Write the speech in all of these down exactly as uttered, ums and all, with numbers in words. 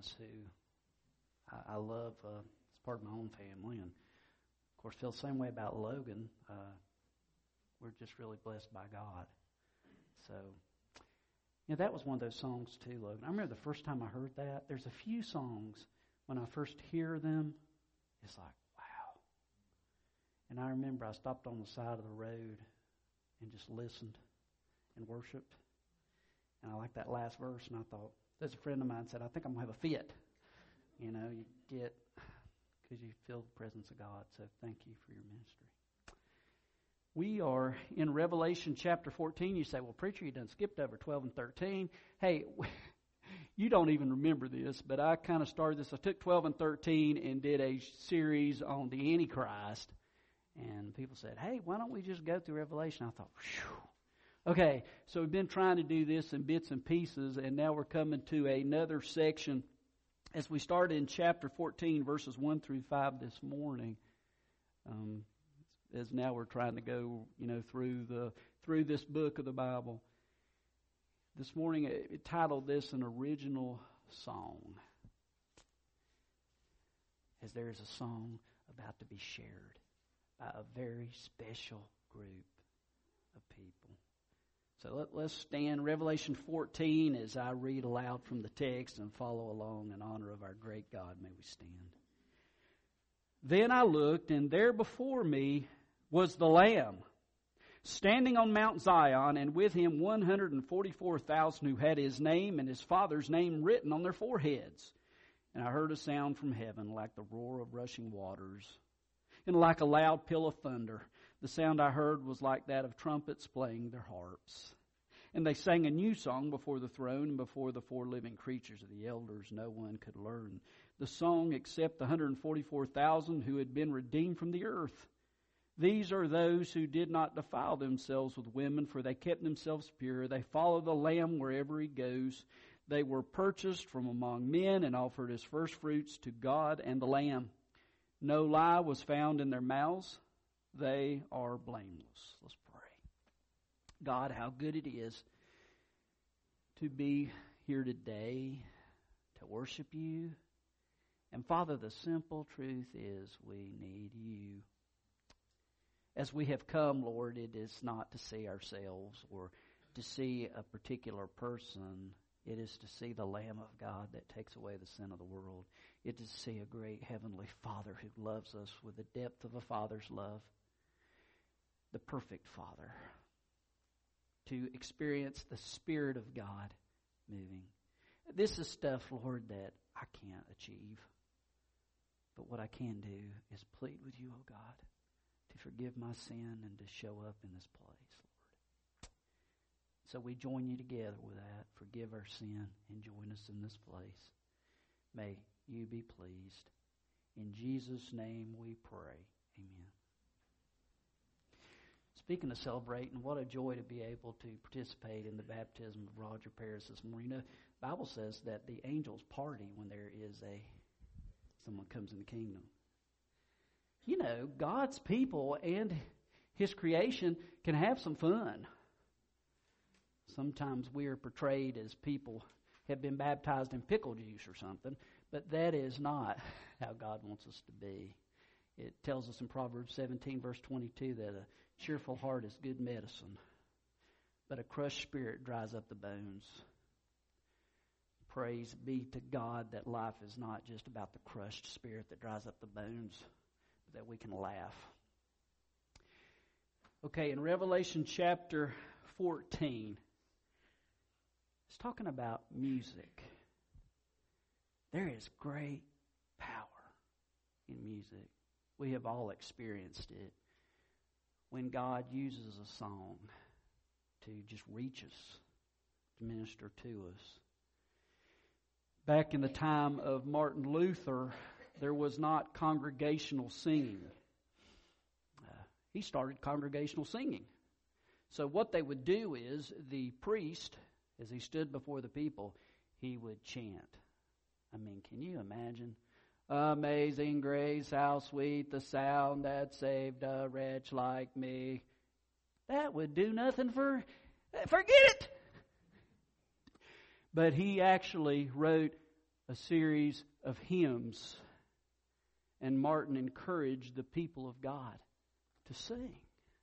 Thomas, who I, I love. Uh, it's part of my own family, and of course feel the same way about Logan. Uh, we're just really blessed by God. So, you know, that was one of those songs too, Logan. I remember the first time I heard that. There's a few songs when I first hear them, it's like, wow. And I remember I stopped on the side of the road and just listened and worshiped. And I liked that last verse, and I thought, there's a friend of mine said, I think I'm going to have a fit. You know, you get, because you feel the presence of God. So thank you for your ministry. We are in Revelation chapter fourteen. You say, well, preacher, you done skipped over twelve and thirteen. Hey, you don't even remember this, but I kind of started this. I took twelve and thirteen and did a series on the Antichrist. And people said, hey, why don't we just go through Revelation? I thought, phew. Okay, so we've been trying to do this in bits and pieces, and now we're coming to another section. As we started in chapter fourteen, verses one through five this morning, um, as now we're trying to go, you know, through the through this book of the Bible. This morning, it, it titled this an original song, as there is a song about to be shared by a very special group of people. So let, let's stand. Revelation fourteen, as I read aloud from the text and follow along in honor of our great God. May we stand. Then I looked, and there before me was the Lamb, standing on Mount Zion, and with him one hundred forty-four thousand who had his name and his Father's name written on their foreheads. And I heard a sound from heaven like the roar of rushing waters, and like a loud peal of thunder. The sound I heard was like that of trumpets playing their harps. And they sang a new song before the throne and before the four living creatures of the elders. No one could learn the song except the one hundred forty-four thousand who had been redeemed from the earth. These are those who did not defile themselves with women, for they kept themselves pure. They follow the Lamb wherever he goes. They were purchased from among men and offered as firstfruits to God and the Lamb. No lie was found in their mouths. They are blameless. Let's pray. God, how good it is to be here today to worship you. And Father, the simple truth is we need you. As we have come, Lord, it is not to see ourselves or to see a particular person. It is to see the Lamb of God that takes away the sin of the world. It is to see a great heavenly Father who loves us with the depth of a father's love. The perfect Father. To experience the Spirit of God moving. This is stuff, Lord, that I can't achieve. But what I can do is plead with you, oh God, to forgive my sin and to show up in this place, Lord. So we join you together with that. Forgive our sin and join us in this place. May you be pleased. In Jesus' name we pray. Amen. Speaking of celebrating, what a joy to be able to participate in the baptism of Roger Paris this morning. You know, the Bible says that the angels party when there is a someone comes in the kingdom. You know, God's people and His creation can have some fun. Sometimes we are portrayed as people have been baptized in pickle juice or something, but that is not how God wants us to be. It tells us in Proverbs seventeen, verse twenty-two, that a cheerful heart is good medicine, but a crushed spirit dries up the bones. Praise be to God that life is not just about the crushed spirit that dries up the bones, but that we can laugh. Okay, in Revelation chapter fourteen, it's talking about music. There is great power in music. We have all experienced it. When God uses a song to just reach us, to minister to us. Back in the time of Martin Luther, there was not congregational singing. Uh, he started congregational singing. So what they would do is the priest, as he stood before the people, he would chant. I mean, can you imagine? Amazing grace, how sweet the sound that saved a wretch like me. That would do nothing for, forget it. But he actually wrote a series of hymns, and Martin encouraged the people of God to sing.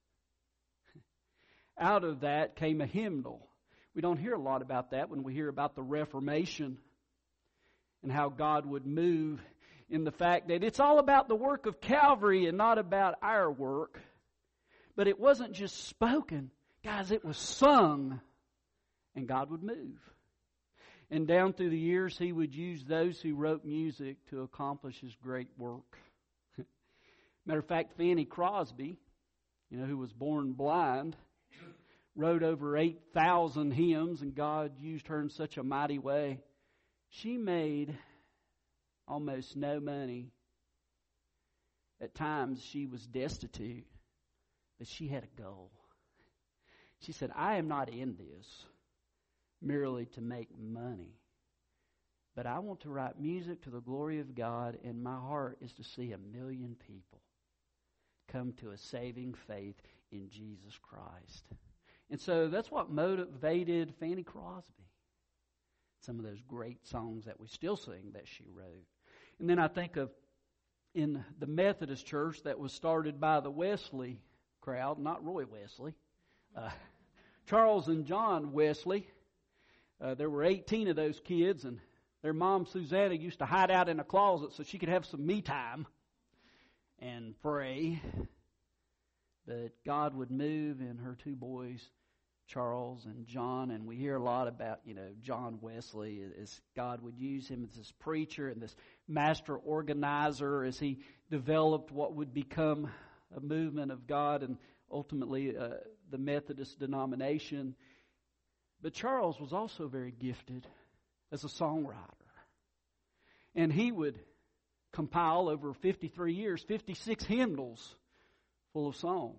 Out of that came a hymnal. We don't hear a lot about that when we hear about the Reformation and how God would move in the fact that it's all about the work of Calvary and not about our work. But it wasn't just spoken. Guys, it was sung, and God would move. And down through the years, He would use those who wrote music to accomplish His great work. Matter of fact, Fanny Crosby, you know, who was born blind, wrote over eight thousand hymns, and God used her in such a mighty way. She made almost no money. At times, she was destitute, but she had a goal. She said, I am not in this merely to make money, but I want to write music to the glory of God, and my heart is to see a million people come to a saving faith in Jesus Christ. And so that's what motivated Fanny Crosby. Some of those great songs that we still sing that she wrote. And then I think of in the Methodist church that was started by the Wesley crowd, not Roy Wesley, uh, Charles and John Wesley. Uh, there were eighteen of those kids, and their mom, Susanna, used to hide out in a closet so she could have some me time and pray. But God would move in her two boys, Charles and John, and we hear a lot about, you know, John Wesley, as God would use him as this preacher and this master organizer as he developed what would become a movement of God and ultimately uh, the Methodist denomination. But Charles was also very gifted as a songwriter. And he would compile over fifty-three years, fifty-six hymnals full of songs.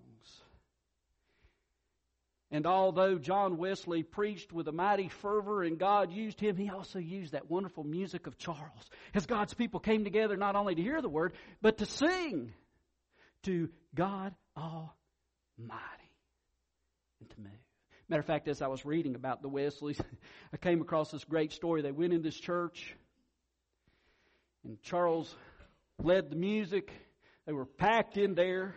And although John Wesley preached with a mighty fervor and God used him, he also used that wonderful music of Charles as God's people came together not only to hear the word, but to sing to God Almighty and to move. Matter of fact, as I was reading about the Wesleys, I came across this great story. They went in this church, and Charles led the music. They were packed in there.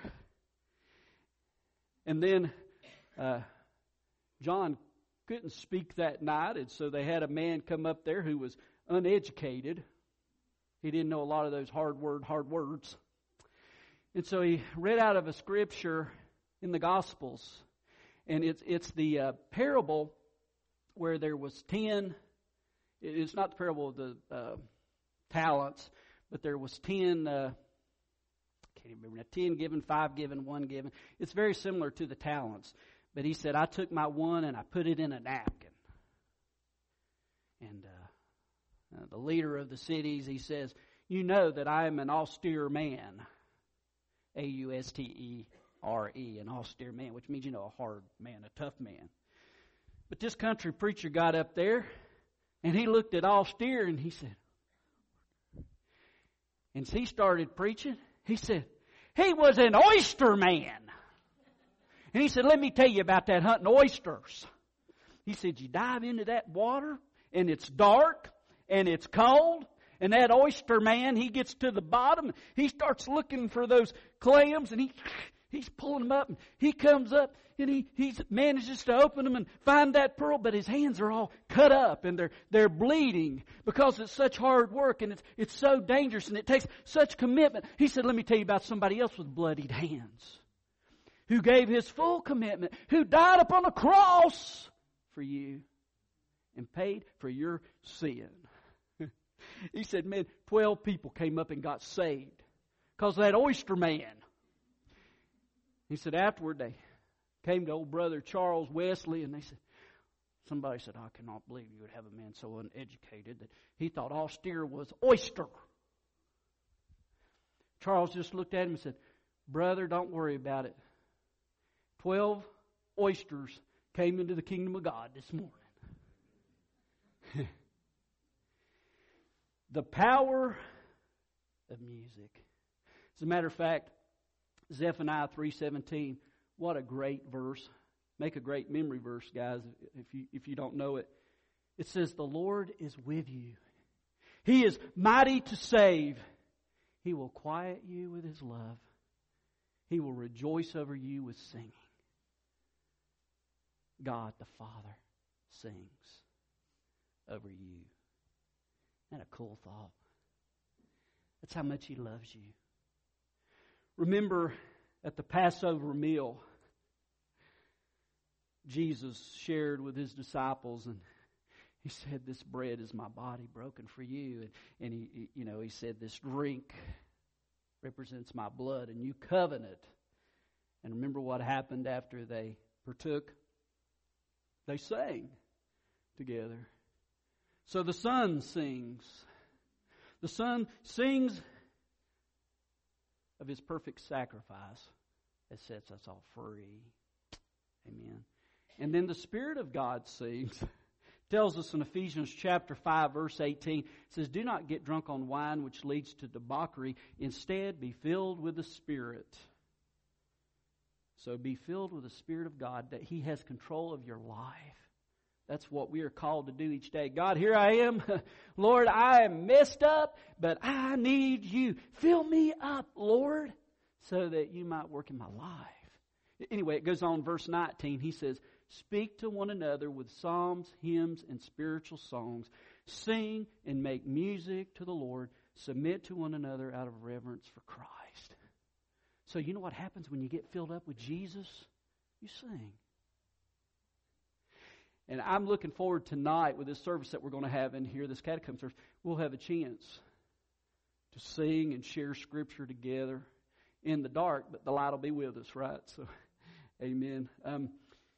And then uh, John couldn't speak that night, and so they had a man come up there who was uneducated. He didn't know a lot of those hard word, hard words. And so he read out of a scripture in the Gospels. And it's it's the uh, parable where there was ten. It's not the parable of the uh, talents, but there was ten. Uh, I can't even remember now. Ten given, five given, one given. It's very similar to the talents. But he said, I took my one and I put it in a napkin. And uh, uh, the leader of the cities, he says, you know that I am an austere man. A U S T E R E, an austere man, which means, you know, a hard man, a tough man. But this country preacher got up there, and he looked at austere, and he said, and he started preaching. He said, he was an oyster man. And he said, let me tell you about that hunting oysters. He said, you dive into that water, and it's dark, and it's cold, and that oyster man, he gets to the bottom, he starts looking for those clams, and he... He's pulling them up, and he comes up, and he he manages to open them and find that pearl, but his hands are all cut up, and they're they're bleeding because it's such hard work, and it's it's so dangerous, and it takes such commitment. He said, let me tell you about somebody else with bloodied hands who gave his full commitment, who died upon a cross for you and paid for your sin. He said, man, twelve people came up and got saved because of that oyster man. He said afterward they came to old brother Charles Wesley, and they said, somebody said, I cannot believe you would have a man so uneducated that he thought austere was oyster. Charles just looked at him and said, brother, don't worry about it. Twelve oysters came into the kingdom of God this morning. The power of music. As a matter of fact, Zephaniah three seventeen, what a great verse. Make a great memory verse, guys, if you if you don't know it. It says, the Lord is with you. He is mighty to save. He will quiet you with His love. He will rejoice over you with singing. God the Father sings over you. Isn't that a cool thought? That's how much He loves you. Remember at the Passover meal, Jesus shared with His disciples, and He said, "This bread is my body broken for you." And, and he, you know, He said, "This drink represents my blood, and you covenant." And remember what happened after they partook? They sang together. So the Son sings. The Son sings of His perfect sacrifice that sets us all free. Amen. And then the Spirit of God sings. Tells us in Ephesians chapter five, verse eighteen, it says, "Do not get drunk on wine, which leads to debauchery. Instead, be filled with the Spirit." So be filled with the Spirit of God, that He has control of your life. That's what we are called to do each day. God, here I am. Lord, I am messed up, but I need You. Fill me up, Lord, so that You might work in my life. Anyway, it goes on, verse nineteen. He says, "Speak to one another with psalms, hymns, and spiritual songs. Sing and make music to the Lord. Submit to one another out of reverence for Christ." So you know what happens when you get filled up with Jesus? You sing. And I'm looking forward tonight with this service that we're going to have in here, this catechism service. We'll have a chance to sing and share Scripture together in the dark, but the light will be with us, right? So, amen. Um,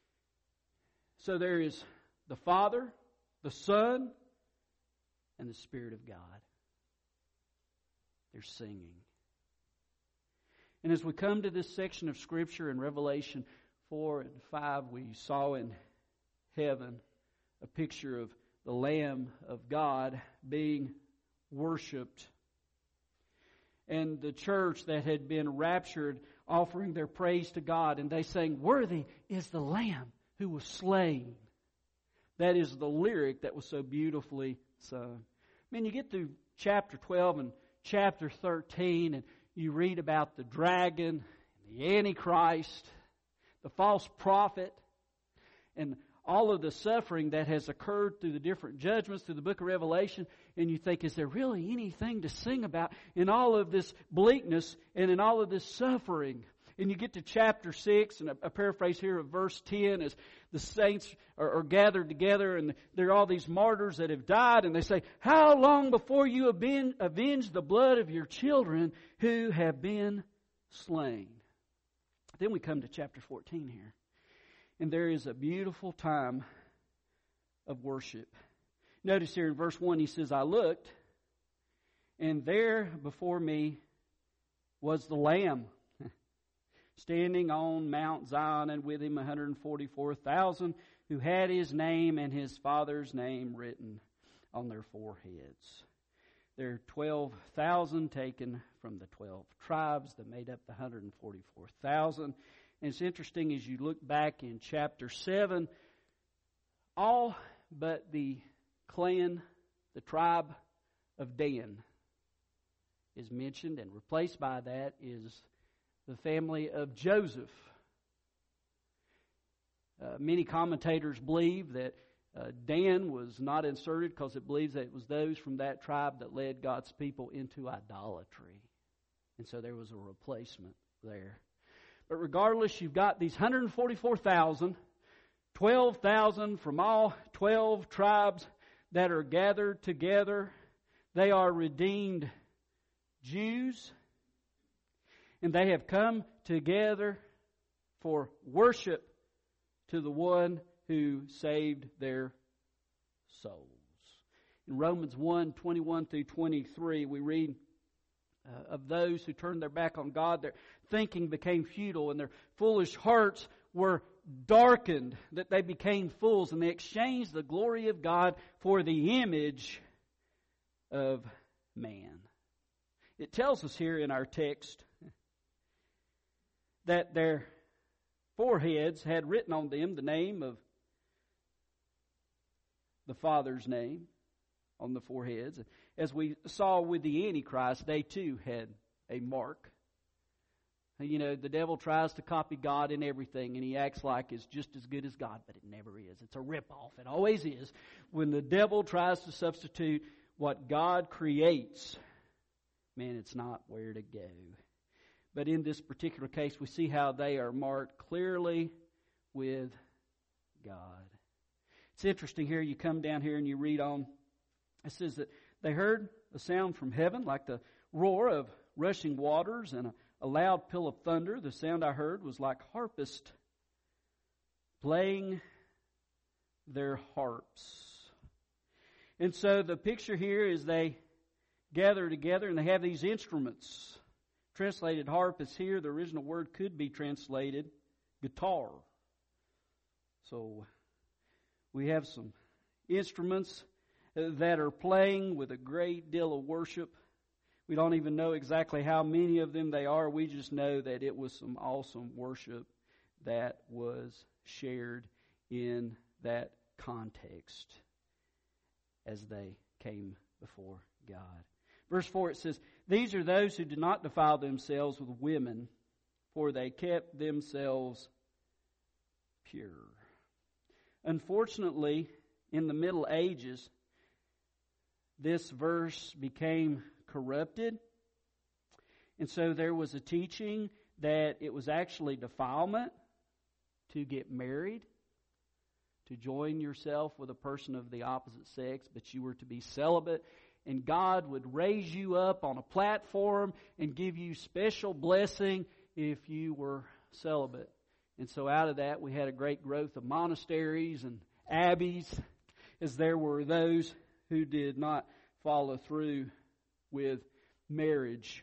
so there is the Father, the Son, and the Spirit of God. They're singing. And as we come to this section of Scripture in Revelation four and five, we saw in heaven a picture of the Lamb of God being worshipped. And the church that had been raptured offering their praise to God. And they sang, "Worthy is the Lamb who was slain." That is the lyric that was so beautifully sung. I mean, you get through chapter twelve and chapter thirteen, and you read about the dragon, the Antichrist, the false prophet, and all of the suffering that has occurred through the different judgments through the book of Revelation, and you think, is there really anything to sing about in all of this bleakness and in all of this suffering? And you get to chapter six, and a, a paraphrase here of verse ten, as the saints are, are gathered together, and there are all these martyrs that have died, and they say, "How long before you have been avenged the blood of your children who have been slain?" Then we come to chapter fourteen here. And there is a beautiful time of worship. Notice here in verse one, he says, "I looked, and there before me was the Lamb, standing on Mount Zion, and with Him one hundred forty-four thousand, who had His name and His Father's name written on their foreheads." There are twelve thousand taken from the twelve tribes that made up the one hundred forty-four thousand. And it's interesting as you look back in chapter seven, all but the clan, the tribe of Dan is mentioned, and replaced by that is the family of Joseph. Uh, many commentators believe that uh, Dan was not inserted because it believes that it was those from that tribe that led God's people into idolatry. And so there was a replacement there. But regardless, you've got these one hundred forty-four thousand, twelve thousand from all twelve tribes that are gathered together. They are redeemed Jews, and they have come together for worship to the one who saved their souls. In Romans one, twenty-one through twenty-three, we read uh, of those who turned their back on God, their thinking became futile, and their foolish hearts were darkened, that they became fools, and they exchanged the glory of God for the image of man. It tells us here in our text that their foreheads had written on them the name of the Father's name on the foreheads. as we saw with the Antichrist, they too had a mark. You know, the devil tries to copy God in everything, and he acts like it's just as good as God, but it never is. It's a ripoff. It always is. When the devil tries to substitute what God creates, man, it's not where to go. But in this particular case, we see how they are marked clearly with God. It's interesting here. You come down here and you read on. It says that they heard a sound from heaven like the roar of rushing waters and a A loud peal of thunder. The sound I heard was like harpists playing their harps. And so the picture here is they gather together and they have these instruments. Translated harp is here. The original word could be translated guitar. So we have some instruments that are playing with a great deal of worship. We don't even know exactly how many of them they are. We just know that it was some awesome worship that was shared in that context as they came before God. Verse four, it says, "These are those who did not defile themselves with women, for they kept themselves pure." Unfortunately, in the Middle Ages, this verse became corrupted. And so there was a teaching that it was actually defilement to get married, to join yourself with a person of the opposite sex, but you were to be celibate. And God would raise you up on a platform and give you special blessing if you were celibate. And so out of that we had a great growth of monasteries and abbeys, as there were those who did not follow through with marriage.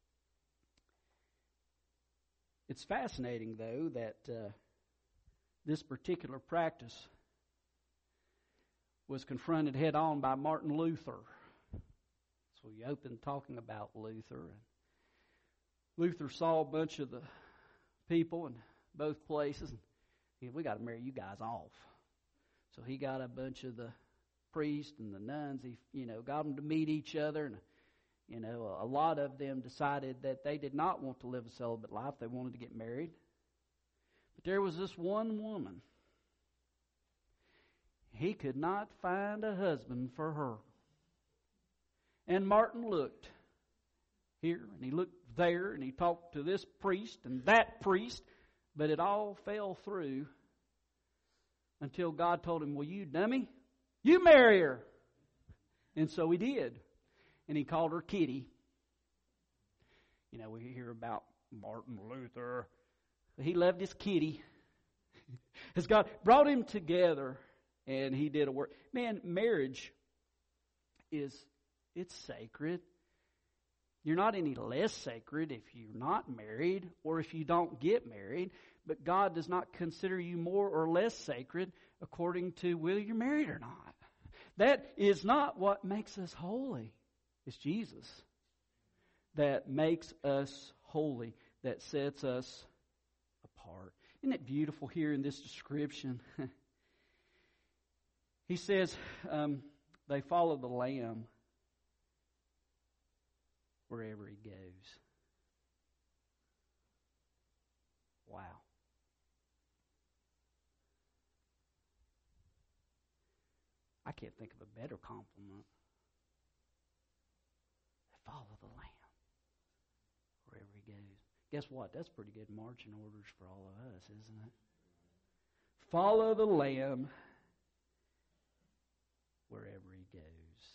It's fascinating, though, that uh, this particular practice was confronted head on by Martin Luther. So we opened talking about Luther. And Luther saw a bunch of the people in both places, and he said, "We got to marry you guys off." So he got a bunch of the priests and the nuns. He, you know, got them to meet each other, and You know, a lot of them decided that they did not want to live a celibate life. They wanted to get married. But there was this one woman. He could not find a husband for her. And Martin looked here and he looked there and he talked to this priest and that priest, but it all fell through until God told him, "Well, you dummy, you marry her." And so he did. And he called her Kitty. You know, we hear about Martin Luther. He loved his kitty. As God brought him together and he did a work. Man, marriage is, it's sacred. You're not any less sacred if you're not married or if you don't get married. But God does not consider you more or less sacred according to whether you're married or not. That is not what makes us holy. It's Jesus that makes us holy, that sets us apart. Isn't it beautiful here in this description? He says um, they follow the Lamb wherever he goes. Wow. I can't think of a better compliment. Follow the Lamb wherever he goes. Guess what? That's pretty good marching orders for all of us, isn't it? Follow the Lamb wherever he goes.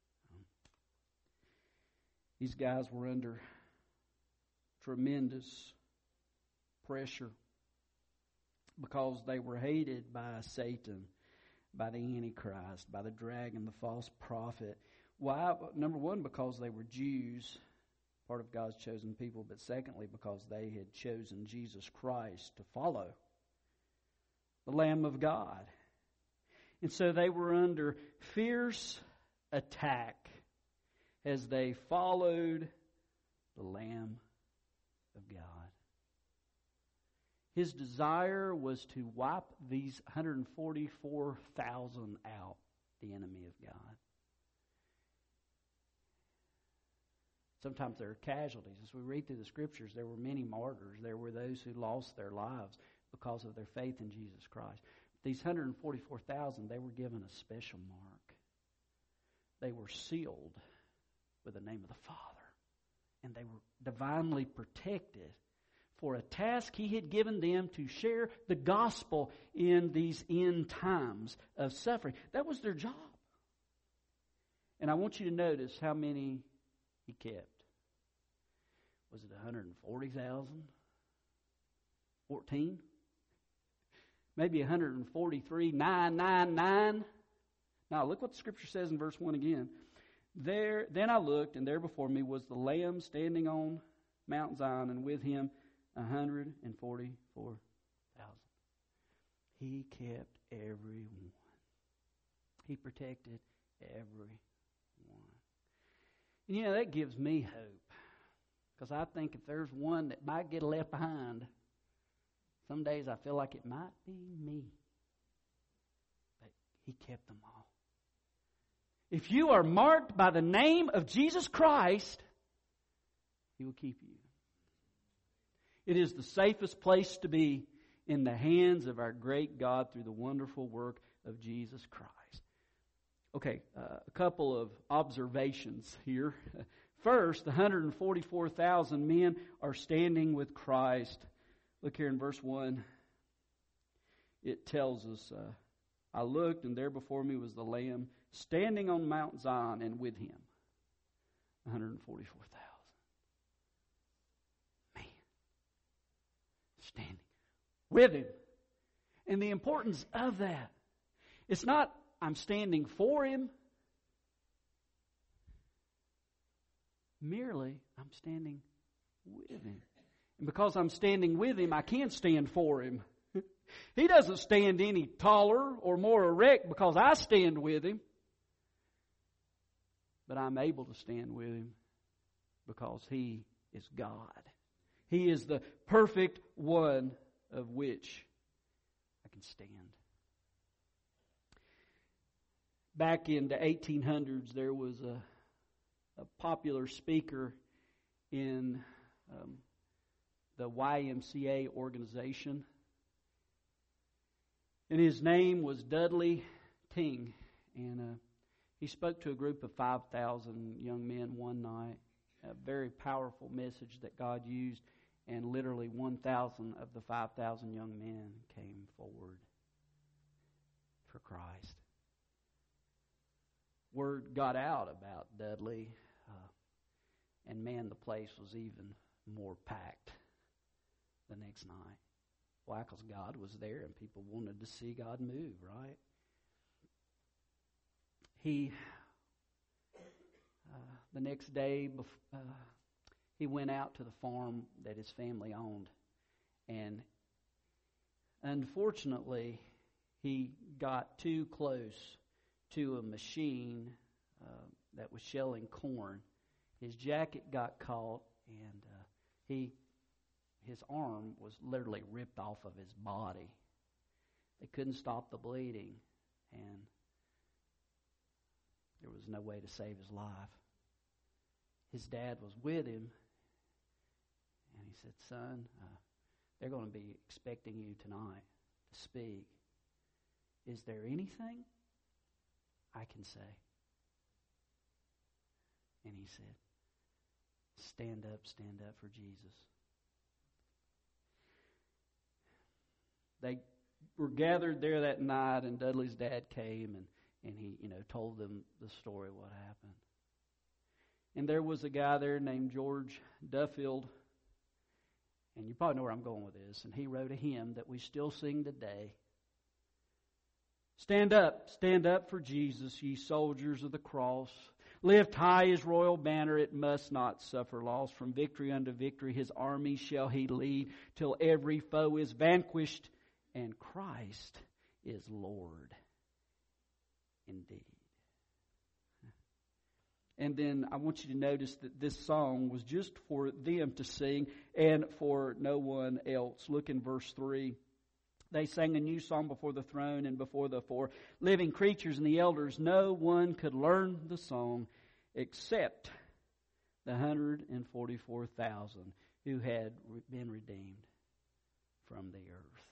These guys were under tremendous pressure because they were hated by Satan, by the Antichrist, by the dragon, the false prophet. Why? Number one, because they were Jews, part of God's chosen people, but secondly, because they had chosen Jesus Christ to follow, the Lamb of God. And so they were under fierce attack as they followed the Lamb of God. His desire was to wipe these one hundred forty-four thousand out, the enemy of God. Sometimes there are casualties. As we read through the Scriptures, there were many martyrs. There were those who lost their lives because of their faith in Jesus Christ. These one hundred forty-four thousand, they were given a special mark. They were sealed with the name of the Father. And they were divinely protected for a task He had given them to share the gospel in these end times of suffering. That was their job. And I want you to notice how many He kept. Was it one hundred forty thousand? fourteen? Maybe one hundred forty-three thousand nine hundred ninety-nine? Now look what the Scripture says in verse one again. There, then I looked, and there before me was the Lamb standing on Mount Zion, and with Him one hundred forty-four thousand. He kept every one. He protected every one. And you know, that gives me hope. Because I think if there's one that might get left behind, some days I feel like it might be me. But He kept them all. If you are marked by the name of Jesus Christ, He will keep you. It is the safest place to be, in the hands of our great God through the wonderful work of Jesus Christ. Okay, uh, a couple of observations here. First, the one hundred forty-four thousand men are standing with Christ. Look here in verse one. It tells us, uh, I looked, and there before me was the Lamb standing on Mount Zion, and with Him one hundred forty-four thousand. Man, standing with Him. And the importance of that, it's not I'm standing for Him. Merely, I'm standing with Him. And because I'm standing with Him, I can stand for Him. He doesn't stand any taller or more erect because I stand with Him. But I'm able to stand with Him because He is God. He is the perfect one of which I can stand. Back in the eighteen hundreds, there was a a popular speaker in um, the Y M C A organization. And his name was Dudley Ting. And uh, he spoke to a group of five thousand young men one night. A very powerful message that God used. And literally one thousand of the five thousand young men came forward for Christ. Word got out about Dudley, uh, and man, the place was even more packed the next night. Why? Because God was there and people wanted to see God move, right? He, uh, the next day, uh, he went out to the farm that his family owned, and unfortunately, he got too close to a machine uh, that was shelling corn. His jacket got caught, and uh, he his arm was literally ripped off of his body. They couldn't stop the bleeding, and there was no way to save his life. His dad was with him, and he said, "Son, uh, they're going to be expecting you tonight to speak. Is there anything I can say?" And he said, "Stand up, stand up for Jesus." They were gathered there that night, and Dudley's dad came, and, and he, you know, told them the story of what happened. And there was a guy there named George Duffield, and you probably know where I'm going with this, and he wrote a hymn that we still sing today. Stand up, stand up for Jesus, ye soldiers of the cross. Lift high his royal banner, it must not suffer loss. From victory unto victory his army shall he lead, till every foe is vanquished, and Christ is Lord indeed. And then I want you to notice that this song was just for them to sing and for no one else. Look in verse three. They sang a new song before the throne and before the four living creatures and the elders. No one could learn the song except the one hundred forty-four thousand who had been redeemed from the earth.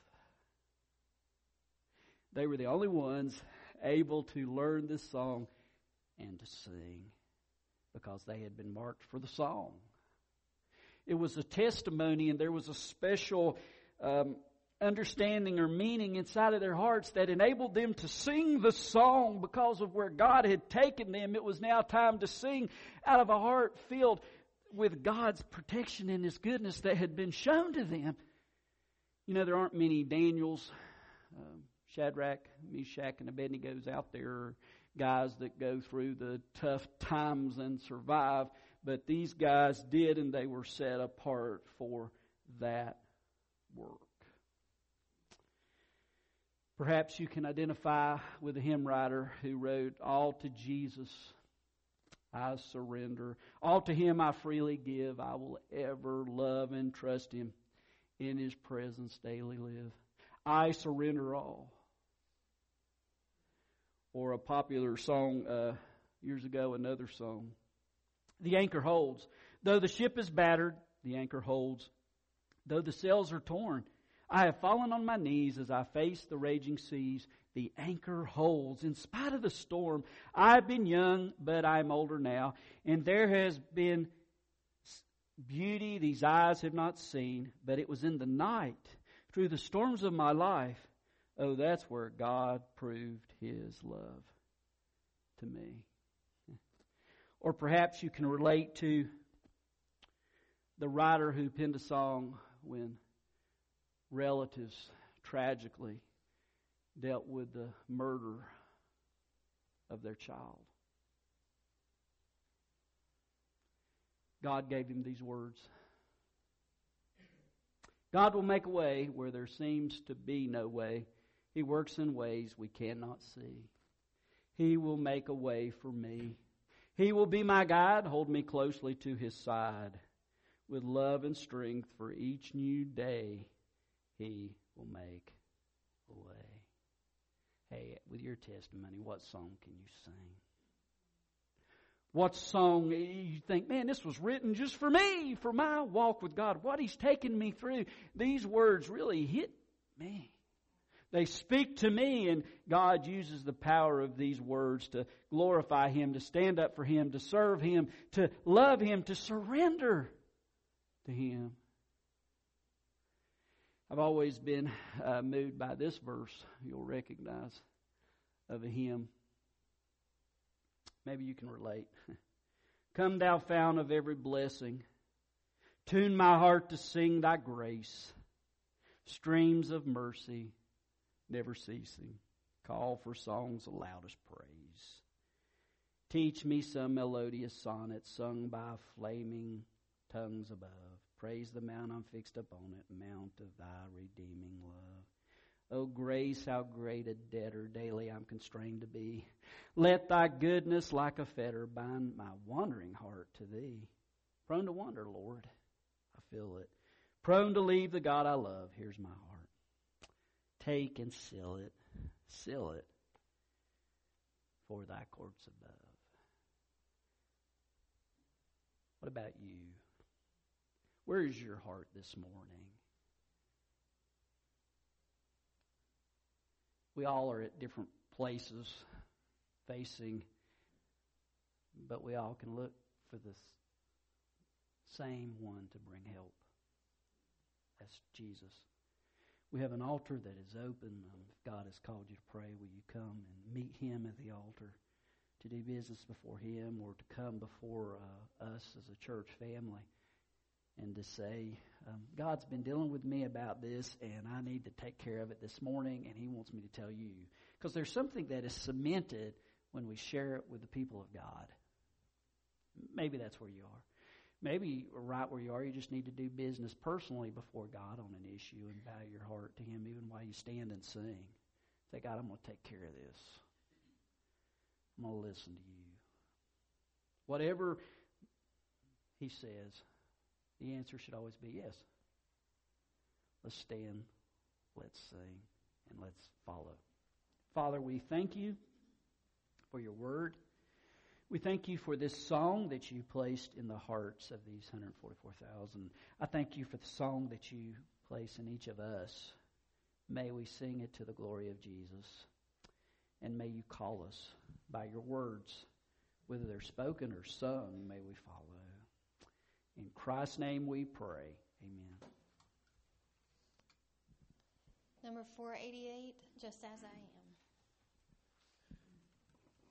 They were the only ones able to learn this song and to sing because they had been marked for the song. It was a testimony, and there was a special um, understanding or meaning inside of their hearts that enabled them to sing the song because of where God had taken them. It was now time to sing out of a heart filled with God's protection and His goodness that had been shown to them. You know, there aren't many Daniels, um, Shadrach, Meshach, and Abednego's out there, guys that go through the tough times and survive. But these guys did, and they were set apart for that work. Perhaps you can identify with a hymn writer who wrote, "All to Jesus I surrender. All to Him I freely give. I will ever love and trust Him. In His presence daily live. I surrender all." Or a popular song uh, years ago, another song. The anchor holds. Though the ship is battered, the anchor holds. Though the sails are torn, I have fallen on my knees as I face the raging seas. The anchor holds. In spite of the storm, I've been young, but I'm older now. And there has been beauty these eyes have not seen, but it was in the night, through the storms of my life. Oh, that's where God proved His love to me. Or perhaps you can relate to the writer who penned a song when relatives tragically dealt with the murder of their child. God gave him these words. God will make a way where there seems to be no way. He works in ways we cannot see. He will make a way for me. He will be my guide, hold me closely to His side. With love and strength for each new day, He will make a way. Hey, with your testimony, what song can you sing? What song you think, man, this was written just for me, for my walk with God, what He's taken me through. These words really hit me. They speak to me, and God uses the power of these words to glorify Him, to stand up for Him, to serve Him, to love Him, to surrender to Him. I've always been uh, moved by this verse you'll recognize of a hymn. Maybe you can relate. Come, thou fount of every blessing, tune my heart to sing Thy grace. Streams of mercy never ceasing, call for songs of loudest praise. Teach me some melodious sonnet sung by flaming tongues above. Praise the mount I'm fixed upon it, mount of Thy redeeming love. O grace, how great a debtor daily I'm constrained to be. Let Thy goodness like a fetter bind my wandering heart to Thee. Prone to wander, Lord, I feel it. Prone to leave the God I love, here's my heart. Take and seal it, seal it for Thy courts above. What about you? Where is your heart this morning? We all are at different places facing, but we all can look for the same one to bring help. That's Jesus. We have an altar that is open. Um, if God has called you to pray, will you come and meet Him at the altar to do business before Him, or to come before uh, us as a church family and to say, um, God's been dealing with me about this, and I need to take care of it this morning, and He wants me to tell you. Because there's something that is cemented when we share it with the people of God. Maybe that's where you are. Maybe right where you are, you just need to do business personally before God on an issue and bow your heart to Him even while you stand and sing. Say, God, I'm going to take care of this. I'm going to listen to you. Whatever He says, the answer should always be yes. Let's stand, let's sing, and let's follow. Father, we thank You for Your word. We thank you for this song that you placed in the hearts of these one hundred forty-four thousand. I thank you for the song that you place in each of us. May we sing it to the glory of Jesus. And may you call us by your words, whether they're spoken or sung, may we follow. In Christ's name we pray. Amen. Number four eighty-eight, Just As I Am.